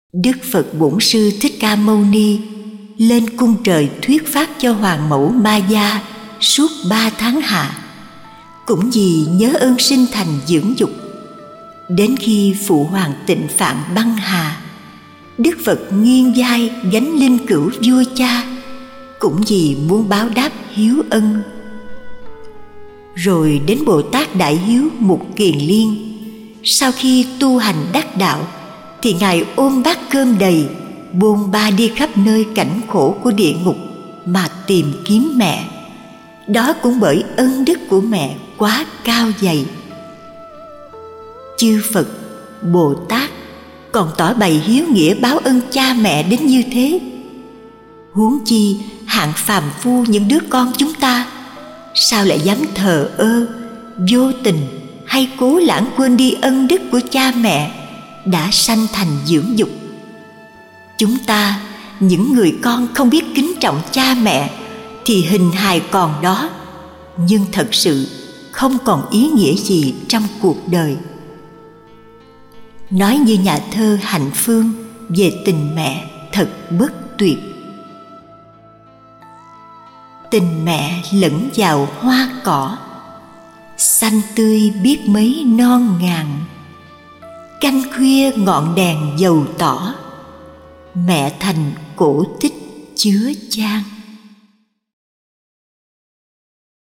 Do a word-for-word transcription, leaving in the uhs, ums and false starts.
Đức Phật Bổn Sư Thích Ca Mâu Ni lên cung trời thuyết pháp cho Hoàng mẫu Maya suốt ba tháng hạ, cũng vì nhớ ơn sinh thành dưỡng dục. Đến khi Phụ Hoàng Tịnh Phạn băng hà, Đức Phật nghiêng vai gánh linh cữu vua cha, cũng vì muốn báo đáp hiếu ân. Rồi đến Bồ Tát Đại Hiếu Mục Kiền Liên, sau khi tu hành đắc đạo thì Ngài ôm bát cơm đầy, bôn ba đi khắp nơi cảnh khổ của địa ngục mà tìm kiếm mẹ. Đó cũng bởi ân đức của mẹ quá cao dày. Chư Phật, Bồ Tát còn tỏ bày hiếu nghĩa báo ân cha mẹ đến như thế, huống chi hạng phàm phu những đứa con chúng ta, sao lại dám thờ ơ, vô tình hay cố lãng quên đi ân đức của cha mẹ đã sanh thành dưỡng dục. Chúng ta, những người con không biết kính trọng cha mẹ thì hình hài còn đó, nhưng thật sự không còn ý nghĩa gì trong cuộc đời. Nói như nhà thơ Hạnh Phương về tình mẹ thật bất tuyệt. Tình mẹ lẫn vào hoa cỏ, xanh tươi biết mấy non ngàn. Canh khuya ngọn đèn dầu tỏ, mẹ thành cổ tích chứa chan.